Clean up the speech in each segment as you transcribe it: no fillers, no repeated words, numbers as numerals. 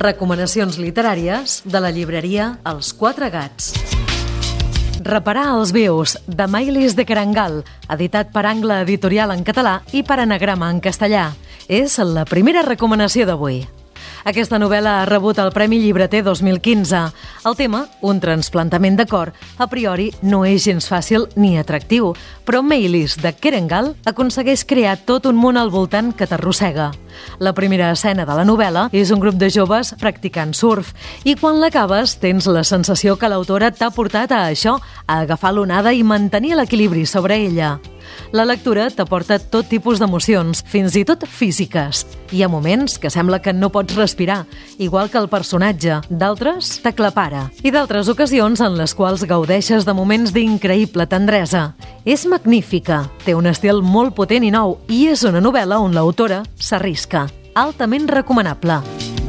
Recomanacions literàries de la llibreria Els Quatre Gats. Reparar els vius, de Maylis de Kerangal, editat per Angle Editorial en català i per Anagrama en castellà. És la primera recomanació d'avui. Aquesta novel·la ha rebut el Premi Llibreter 2015. El tema, un trasplantament de cor, a priori no és gens fàcil ni atractiu, però Maylis de Kerangal aconsegueix crear tot un món al voltant que t'arrossega. La primera escena de la novel·la és un grup de joves practicant surf i quan l'acabes tens la sensació que l'autora t'ha portat a això, a agafar l'onada i mantenir l'equilibri sobre ella. La lectura t'aporta tot tipus d'emocions, fins i tot físiques. Hi ha moments que sembla que no pots respirar, igual que el personatge. D'altres t'aclapara. I d'altres ocasions en les quals gaudeixes de moments d'increïble tendresa. És magnífica, té un estil molt potent i nou i és una novel·la on l'autora s'arrisca. Altament recomanable.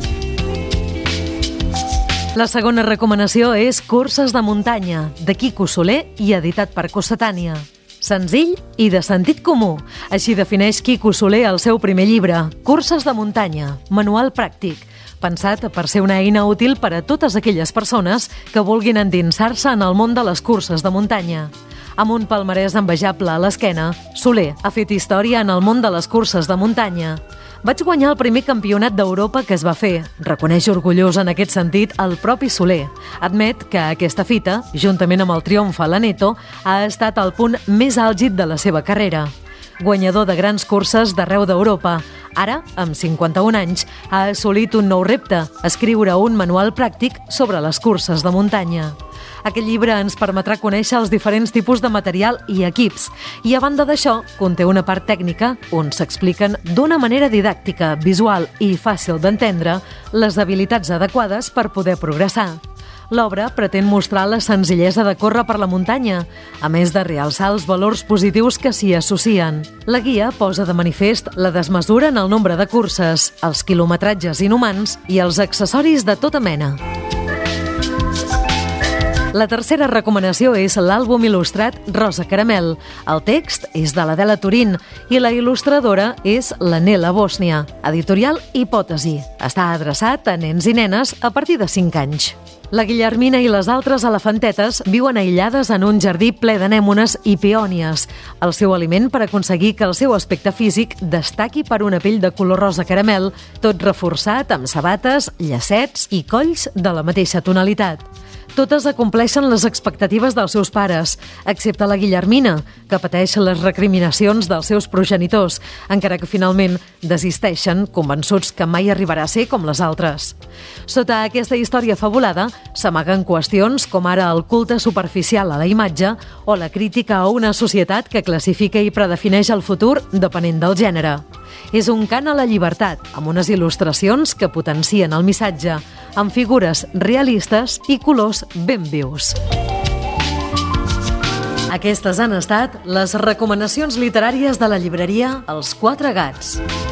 La segona recomanació és Curses de muntanya, de Quico Soler i editat per Cossetània. Senzill i de sentit comú. Així defineix Quico Soler el seu primer llibre, Curses de muntanya, manual pràctic, pensat per ser una eina útil per a totes aquelles persones que vulguin endinsar-se en el món de les curses de muntanya. Amb un palmarès envejable a l'esquena, Soler ha fet història en el món de les curses de muntanya. Vaig guanyar el primer campionat d'Europa que es va fer, reconeix orgullós en aquest sentit el propi Soler. Admet que aquesta fita, juntament amb el triomf a l'Aneto, ha estat el punt més àlgid de la seva carrera. Guanyador de grans curses d'arreu d'Europa, ara, amb 51 anys, ha assolit un nou repte, escriure un manual pràctic sobre les curses de muntanya. Aquest llibre ens permetrà conèixer els diferents tipus de material i equips i, a banda d'això, conté una part tècnica on s'expliquen d'una manera didàctica, visual i fàcil d'entendre les habilitats adequades per poder progressar. L'obra pretén mostrar la senzillesa de córrer per la muntanya, a més de realçar els valors positius que s'hi associen. La guia posa de manifest la desmesura en el nombre de curses, els quilometratges inhumans i els accessoris de tota mena. La tercera recomanació és l'àlbum il·lustrat Rosa Caramel. El text és de l'Adela Turín i la il·lustradora és la Nela Bòsnia, editorial Hipòtesi. Està adreçat a nens i nenes a partir de 5 anys. La Guillermina i les altres elefantetes viuen aïllades en un jardí ple d'anèmones i peònies, el seu aliment per aconseguir que el seu aspecte físic destaqui per una pell de color rosa caramel, tot reforçat amb sabates, llacets i colls de la mateixa tonalitat. Totes acompleixen les expectatives dels seus pares, excepte la Guillermina, que pateix les recriminacions dels seus progenitors, encara que finalment desisteixen, convençuts que mai arribarà a ser com les altres. Sota aquesta història fabulada s'amaguen qüestions com ara el culte superficial a la imatge o la crítica a una societat que classifica i predefineix el futur depenent del gènere. És un cant a la llibertat, amb unes il·lustracions que potencien el missatge, amb figures realistes i colors ben vius. Aquestes han estat les recomanacions literàries de la llibreria Els Quatre Gats.